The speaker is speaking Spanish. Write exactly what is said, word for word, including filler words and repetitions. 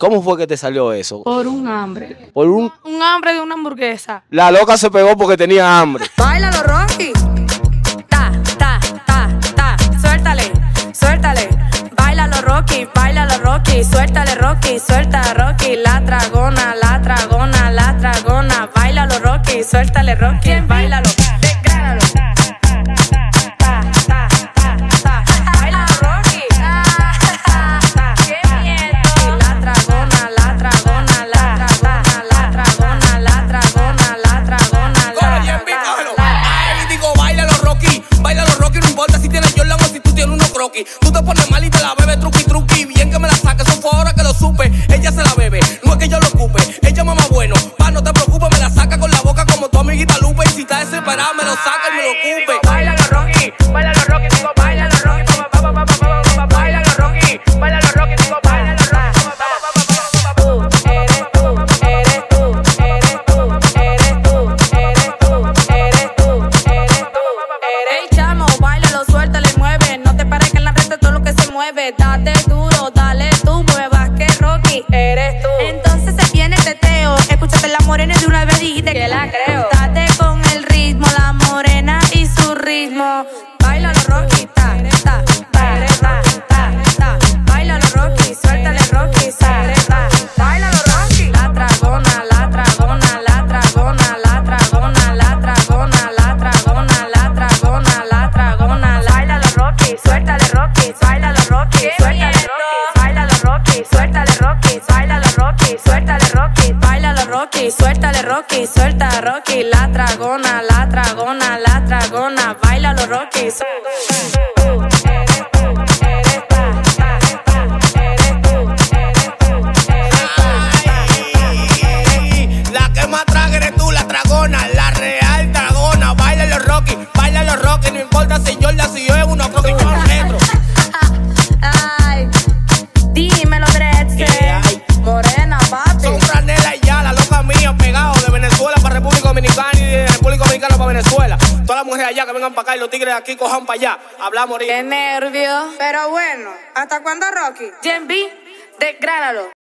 ¿Cómo fue que te salió eso? Por un hambre. Por un... Un hambre de una hamburguesa. La loca se pegó porque tenía hambre. Báilalo, Rocky. Ta, ta, ta, ta. Suéltale, suéltale. Báilalo, Rocky, báilalo, Rocky. Suéltale, Rocky, suelta, Rocky. La dragona, la dragona, la dragona. Báilalo, Rocky, suéltale, Rocky. Báilalo, desgránalo. Tú te pones mal y te la bebes truqui truqui. Bien que me la saques, eso fue ahora que lo supe. Ella se la bebe, no es que yo lo ocupe. Ella mamá bueno, pa' no te preocupes. Me la saca con la boca como tu amiguita Lupe. Y si está desesperada me lo saca y me lo ocupe. Báilalo Rocky, báilalo Rocky, digo báilalo Rocky. Báilalo Rocky, báilalo Rocky, digo báilalo Rocky. Date duro, dale tú, mueve más que Rocky. Eres tú. Entonces se viene el teteo. Escúchate la morena de una vez dijiste que la creo. Date con el ritmo, la morena y su ritmo. Báilalo Rocky, ta, ta, ta, ta, ta, ta. Báilalo Rocky, suéltale Rocky, sale, ta. Báilalo Rocky. La dragona, la dragona, la dragona, la dragona, la dragona, la dragona, la dragona, la dragona. Báilalo Rocky, suéltale Rocky, báilalo Rocky. Suéltale Rocky, báilalo Rocky, suéltale Rocky, báilalo Rocky, suéltale Rocky, báilalo Rocky, suéltale Rocky, suelta Rocky, la dragona, la dragona, la dragona, báilalo Rocky. La que más traga eres tú, la dragona, la real dragona, báilalo Rocky, báilalo Rocky, no importa si yo la si yo es una Rocky retro. Ay, dímelo, Drexel. Morena, papi. Son Franela y ya, la loca mía, pegado de Venezuela para República Dominicana y de República Dominicana para Venezuela. Todas las mujeres allá que vengan para acá y los tigres de aquí cojan para allá. Hablamos ahorita. Qué nervio. Pero bueno, ¿hasta cuándo, Rocky? Jen B, desgránalo.